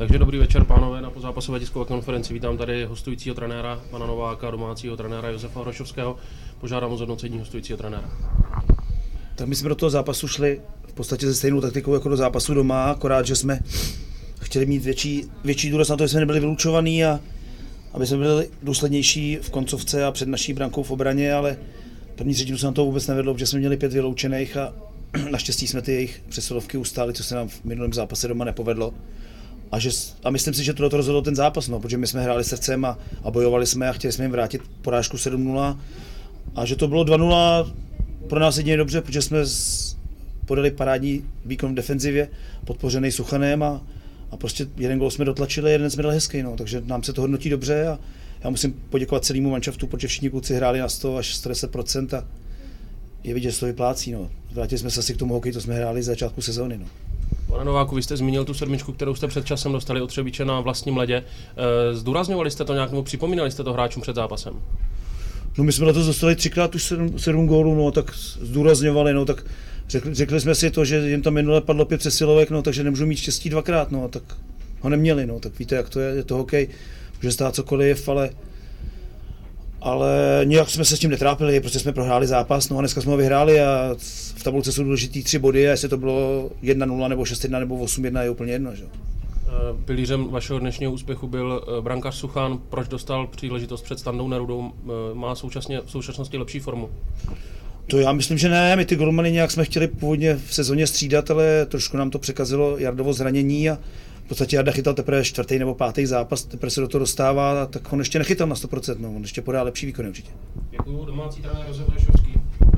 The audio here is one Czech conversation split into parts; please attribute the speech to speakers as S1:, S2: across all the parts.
S1: Takže dobrý večer, pánové, na pozápasové tiskové konferenci. Vítám tady hostujícího trenéra pana Nováka, domácího trenéra Josefa Hrošovského. Požádám o zhodnocení hostujícího trenéra.
S2: Tak my jsme do toho zápasu šli v podstatě se stejnou taktikou jako do zápasu doma, akorát, že jsme chtěli mít větší důraz na to, že jsme nebyli vylučovaní a aby jsme byli důslednější v koncovce a před naší brankou v obraně, ale první třetinu se nám to vůbec nevedlo, protože jsme měli 5 vyloučených a naštěstí jsme ty jejich přesilovky ustáli, co se nám v minulém zápase doma nepovedlo. A myslím si, že to rozhodlo ten zápas, protože my jsme hráli srdcem a bojovali jsme a chtěli jsme jim vrátit porážku 7-0 a že to bylo 2-0 pro nás jedině dobře, protože jsme podali parádní výkon v defenzivě, podpořený Suchanem a prostě jeden gól jsme dotlačili, jeden jsme dali hezký, takže nám se to hodnotí dobře a já musím poděkovat celému manšaftu, protože všichni kluci hráli na 100 až 110% a je vidět, že to vyplácí. Vrátili jsme se asi k tomu hokeji, co jsme hráli za začátku sezóny.
S1: Pane Nováku, vy jste zmínil tu sedmičku, kterou jste před časem dostali od Třebíče na vlastním ledě. Zdůrazňovali jste to nějak, nebo připomínali jste to hráčům před zápasem?
S2: My jsme na to dostali 3krát už 7 gólů, tak zdůrazňovali, tak řekli jsme si to, že jim tam minule padlo 5 přesilovek, takže nemůžou mít štěstí 2krát, tak ho neměli, tak víte, jak to je to hokej, může stát cokoliv, ale nějak jsme se s tím netrápili, protože jsme prohráli zápas, a dneska jsme ho vyhráli a v tabulce jsou důležitý 3 body a jestli to bylo 1-0 nebo 6-1 nebo 8-1 je úplně jedno. Že?
S1: Pilířem vašeho dnešního úspěchu byl brankář Suchan. Proč dostal příležitost před Standou Nerudou? Má v současnosti lepší formu?
S2: To já myslím, že ne. My ty golmany nějak jsme chtěli původně v sezóně střídat, ale trošku nám to překazilo Jardovo zranění a v podstatě Jarda chytal teprve 4. nebo 5. zápas, teprve se do toho dostává, tak on ještě nechytal na 100%, on ještě podá lepší výkony určitě.
S1: Děkuju, domácí trenér Josef Hrošovský.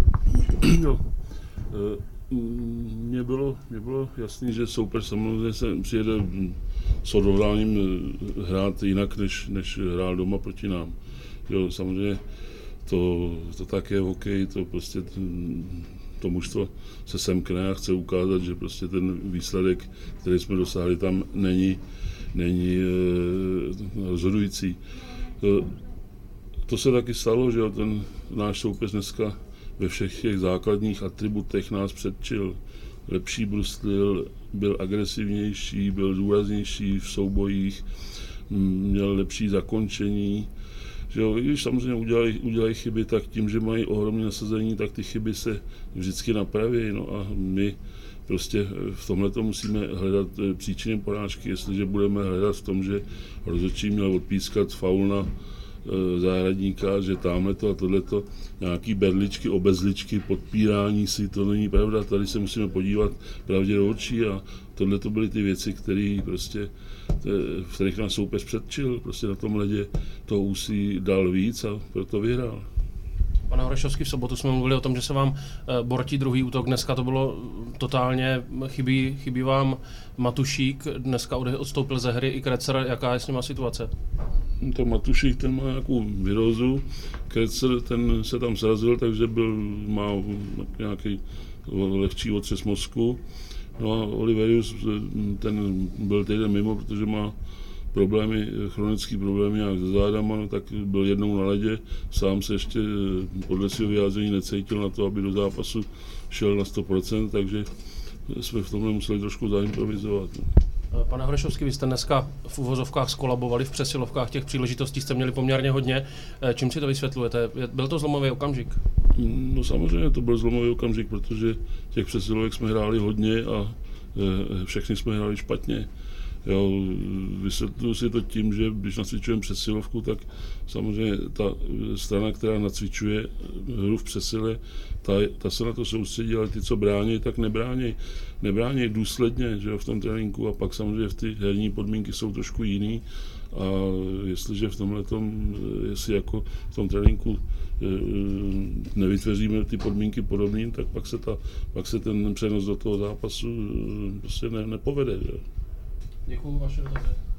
S3: Mně bylo jasný, že soupeř samozřejmě se přijede s odhodláním hrát jinak, než hrál doma proti nám. Jo, samozřejmě to tak je v hokeji, to prostě to mužstvo se semkne a chce ukázat, že prostě ten výsledek, který jsme dosáhli, tam není rozhodující. To se taky stalo, že ten náš soupeř dneska ve všech těch základních atributech nás předčil. Lepší bruslil, byl agresivnější, byl důraznější v soubojích, měl lepší zakončení. Že jo, když samozřejmě udělají chyby, tak tím, že mají ohromné nasazení, tak ty chyby se vždycky napraví. A my prostě v tomhleto musíme hledat příčiny porážky. Jestliže budeme hledat v tom, že rozhodčí měl odpískat faul na zahradníka, že tamhleto a tohleto, nějaký berličky, obezličky, podpírání si, to není pravda. Tady se musíme podívat pravdě do očí a tohleto byly ty věci, které prostě, v kterých nás soupeř předčil. Prostě na tom ledě toho úsilí dal víc a proto vyhrál.
S1: Pane Hrošovský, v sobotu jsme mluvili o tom, že se vám bortí druhý útok. Dneska to bylo totálně, chybí vám Matušík, dneska odstoupil ze hry i Krecer. Jaká je s nima situace?
S3: To Matušík, ten má nějakou virózu, Krecer, ten se tam srazil, takže má nějaký lehčí otřes mozku. No a Oliverius, ten byl týden mimo, protože má chronické problémy nějak se zádama, tak byl jednou na ledě, sám se ještě podle svého vyjádření necítil na to, aby do zápasu šel na 100%, takže jsme v tomhle museli trošku zaimprovizovat.
S1: Pane Hrošovský, vy jste dneska v uvozovkách skolabovali, v přesilovkách, těch příležitostí jste měli poměrně hodně. Čím si to vysvětlujete? Byl to zlomový okamžik?
S3: No samozřejmě to byl zlomový okamžik, protože těch přesilovek jsme hráli hodně a všechny jsme hráli špatně. Jo, vysvětluji si to tím, že když nacvičujeme přesilovku, tak samozřejmě ta strana, která nacvičuje hru v přesile, ta se na to soustředí, ale ty, co brání, tak nebrání důsledně, že jo, v tom tréninku a pak samozřejmě ty herní podmínky jsou trošku jiný a jestliže v tomhletom, jestli jako v tom tréninku nevytvoříme ty podmínky podobným, tak pak se ten přenos do toho zápasu prostě nepovede. Že?
S1: Děkuju, vaše dotazy.